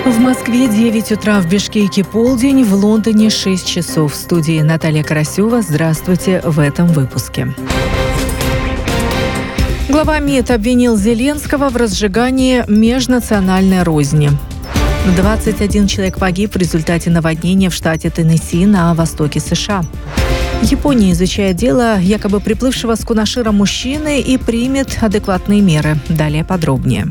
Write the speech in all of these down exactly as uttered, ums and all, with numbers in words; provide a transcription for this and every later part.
В Москве девять утра, в Бишкеке полдень, в Лондоне шесть часов. В студии Наталья Карасева. Здравствуйте в этом выпуске. Глава МИД обвинил Зеленского в разжигании межнациональной розни. двадцать один человек погиб в результате наводнения в штате Теннесси на востоке США. Япония изучает дело якобы приплывшего с Кунашира мужчины и примет адекватные меры. Далее подробнее.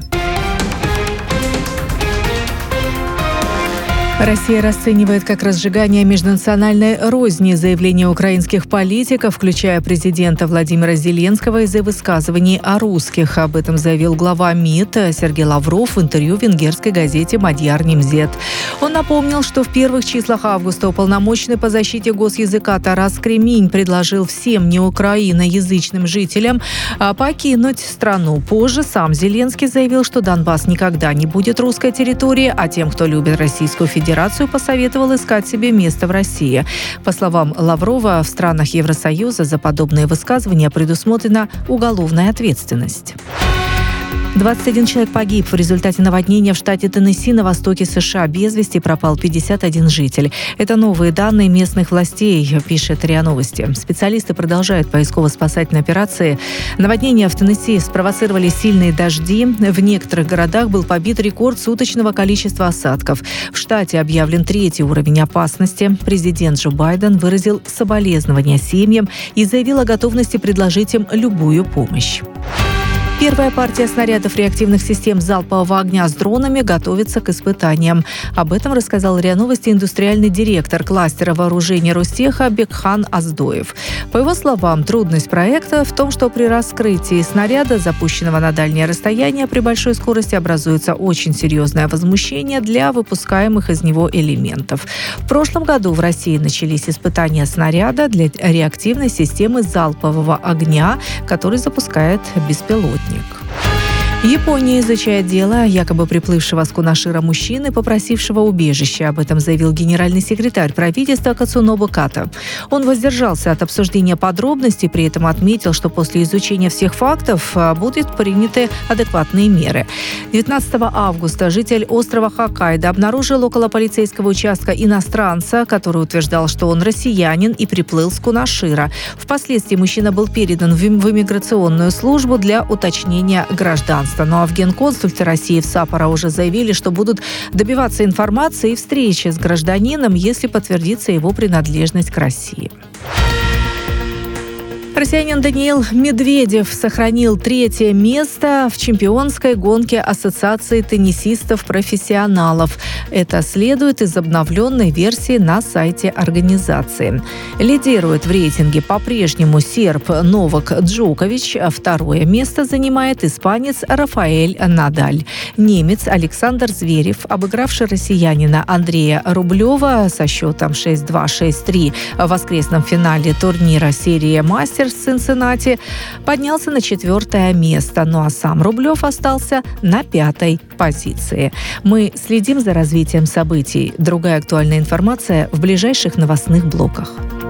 Россия расценивает как разжигание межнациональной розни заявления украинских политиков, включая президента Владимира Зеленского, из-за высказываний о русских. Об этом заявил глава МИД Сергей Лавров в интервью венгерской газете «Мадьяр Нимзет». Он напомнил, что в первых числах августа уполномоченный по защите госязыка Тарас Креминь предложил всем неукраиноязычным жителям покинуть страну. Позже сам Зеленский заявил, что Донбасс никогда не будет русской территорией, а тем, кто любит Российскую Федерацию, Федерацию посоветовал искать себе место в России. По словам Лаврова, в странах Евросоюза за подобные высказывания предусмотрена уголовная ответственность. двадцать один человек погиб в результате наводнения в штате Теннесси на востоке США. Без вести пропал пятьдесят один житель. Это новые данные местных властей, пишет РИА Новости. Специалисты продолжают поисково-спасательные операции. Наводнения в Теннесси спровоцировали сильные дожди. В некоторых городах был побит рекорд суточного количества осадков. В штате объявлен третий уровень опасности. Президент Джо Байден выразил соболезнования семьям и заявил о готовности предложить им любую помощь. Первая партия снарядов реактивных систем залпового огня с дронами готовится к испытаниям. Об этом рассказал РИА Новости индустриальный директор кластера вооружений Ростеха Бекхан Аздоев. По его словам, трудность проекта в том, что при раскрытии снаряда, запущенного на дальнее расстояние, при большой скорости образуется очень серьезное возмущение для выпускаемых из него элементов. В прошлом году в России начались испытания снаряда для реактивной системы залпового огня, который запускает беспилотник. Япония изучает дело якобы приплывшего с Кунашира мужчины, попросившего убежища. Об этом заявил генеральный секретарь правительства Кацунобу Ката. Он воздержался от обсуждения подробностей, при этом отметил, что после изучения всех фактов будут приняты адекватные меры. девятнадцатого августа житель острова Хоккайдо обнаружил около полицейского участка иностранца, который утверждал, что он россиянин и приплыл с Кунашира. Впоследствии мужчина был передан в иммиграционную службу для уточнения гражданства. Ну а в Генконсульстве России в Саппоро уже заявили, что будут добиваться информации и встречи с гражданином, если подтвердится его принадлежность к России. Россиянин Даниил Медведев сохранил третье место в чемпионской гонке Ассоциации теннисистов-профессионалов. Это следует из обновленной версии на сайте организации. Лидирует в рейтинге по-прежнему серб Новак Джокович. Второе место занимает испанец Рафаэль Надаль. Немец Александр Зверев, обыгравший россиянина Андрея Рублева со счетом шесть два - шесть три в воскресном финале турнира серии «Мастер» в Цинциннати, поднялся на четвертое место, ну а сам Рублев остался на пятой позиции. Мы следим за развитием событий. Другая актуальная информация в ближайших новостных блоках.